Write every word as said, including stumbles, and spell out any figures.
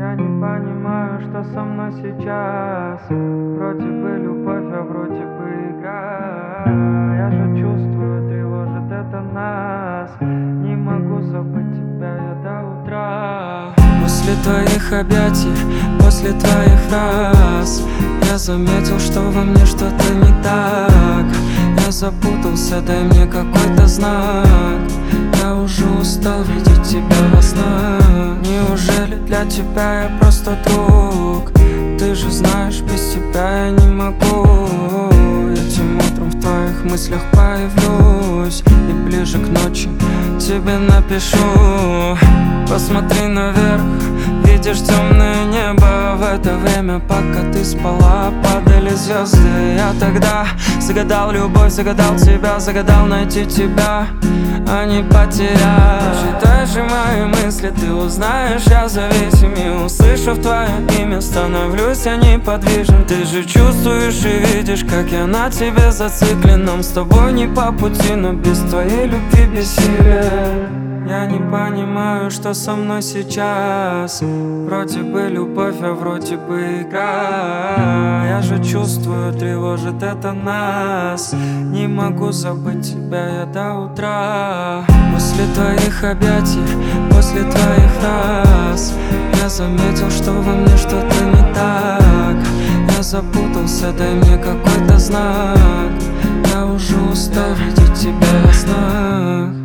Я не понимаю, что со мной сейчас. Вроде бы любовь, а вроде бы игра. Я же чувствую, тревожит это нас. Не могу забыть тебя я до утра. После твоих объятий, после твоих фраз я заметил, что во мне что-то не так. Я запутался, дай мне какой-то знак. Я уже устал видеть тебя во снах. Неужели для тебя я просто друг? Ты же знаешь, без тебя я не могу. Этим утром в твоих мыслях появлюсь и ближе к ночи тебе напишу. Посмотри наверх, видишь темное небо. В это время, пока ты спала, падали звезды. Я тогда загадал любовь, загадал тебя, загадал найти тебя, а не потерять. Читаешь же мои мысли, ты узнаешь, я зависим. И услышав твое имя, становлюсь я неподвижен. Ты же чувствуешь и видишь, как я на тебе зациклен. Нам с тобой не по пути, но без твоей любви бессилен. Я не понимаю, что со мной сейчас. Вроде бы любовь, а вроде бы игра. Я же чувствую, тревожит это нас. Не могу забыть тебя я до утра. После твоих объятий, после твоих фраз я заметил, что во мне что-то не так. Я запутался, дай мне какой-то знак. Я уже устал видеть тебя во снах.